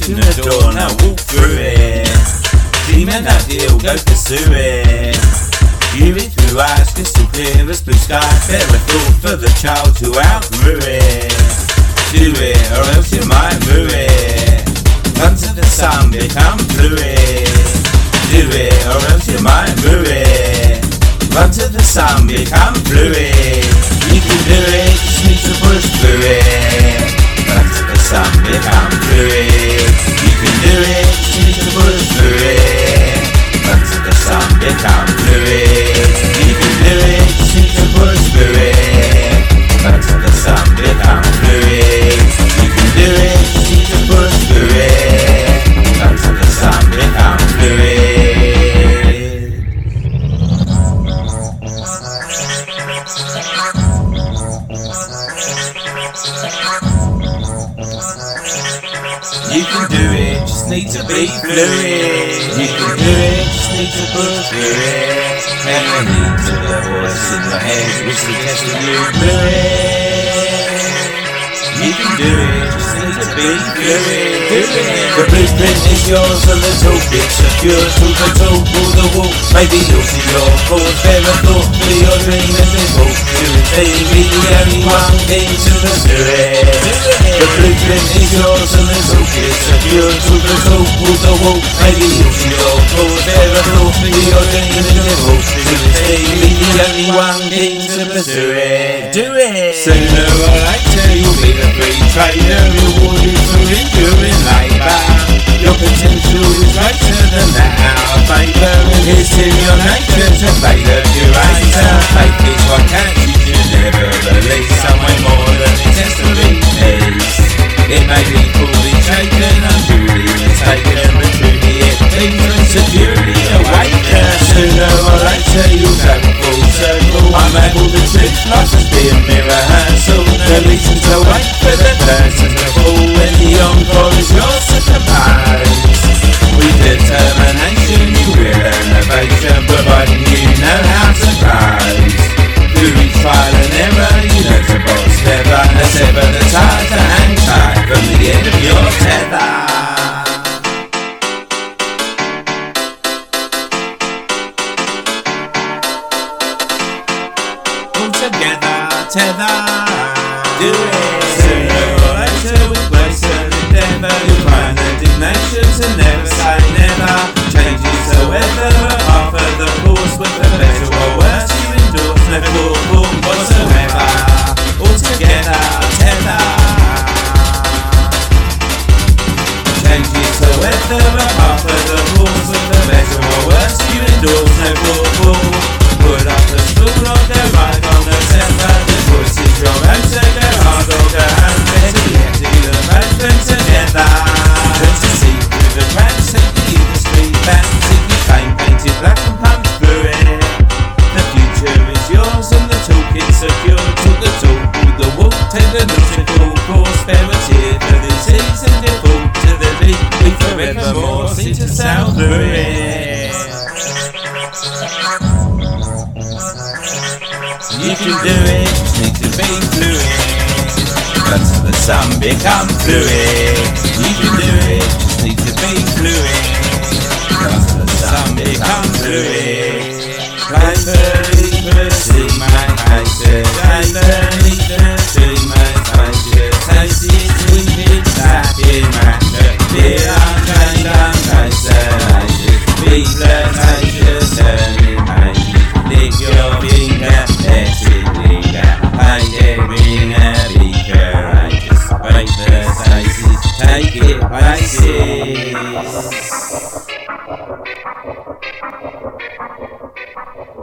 open the door and I'll walk through it. Dreaming that you'll go pursue it. View it through eyes crystal clear as blue sky. Bear a thought for the child who outgrew it. Do it or else you might rue it. Run to the sun, become fluid. Do it or else you might rue it. Run to the sun, become fluid. You can do it, just need to push through it. Run to the sun, become fluid. You can do it, just need to push through it. Run to the sun, become fluid. You can do it, just need to push through it. Run to the sun, become fluid. You can do it, just need to push through it. Run to the sun, become fluid. You can do it, just need to be fluid. You can do it, just need to push through it. And you need to the voice in your head which suggests that you do it. You can do it, just need to be fluid. Do it. The blueprint is yours and the toolkit secure. To the tool, pull the wall. Maybe you'll see your cause. Bear a thought for your dream and then walk to it. Be the only one thing to pursue it. The blueprint is yours and the toolkit secure. To the tool, pull the wall. Maybe you'll see your cause. Bear a thought for your dream and then walk to it. Be the only one thing to pursue it. Do it. Sooner or later you'll be the free trader, rewarded for enduring labour. Your potential is greater than that out of favour, and it's in your nature to play the curator. Faith is what catches you, never believe somewhere more than it desperately needs. It may be fully taken, unduly mistaken, but truly it thinks and securely awaken. Sooner or later you'll go full circle. Unravel the truth, life has been rehearsal. The reason to wait for the person to fall when the encore is yours to compose. With determination you will innovation, providing you know how to close. Through each trial and error you learn to box clever, and sever the tie to hang tight from the end of your tether. All together, tether. Do it. Sooner or later with grace and endeavour you'll find the dignations and never say never. Changes the weather are half of the course, whether better or worse you endorse no form whatsoever. All together, tether. Changes the weather are half of the course, whether better or worse you endorse no form. Put up the stool or go right on the tether. The choice is your own, so go hard or go home. Better yet do the both and together. Just to see through the cracks of the industry. Fancy you fame painted black and pumped through it. The future is yours and the toolkit secure. Took the tool, pull the wool, take the nautical course. Bear a tear for the seas and default to the deep. We forevermore seem to sail through it. You can do it, just need to be fluid. Run to the sun, become fluid. You can do it, just need to be fluid. Run to the sun, become fluid. Play for see my faces. Play for see my faces. Taste it, sweet it, tap in my shirt. Beer, untrained, untracellated. Be flirtatious, turning pages. Lick your finger, let it linger. Paint it, ring a beaker. I just break the faces, take it places.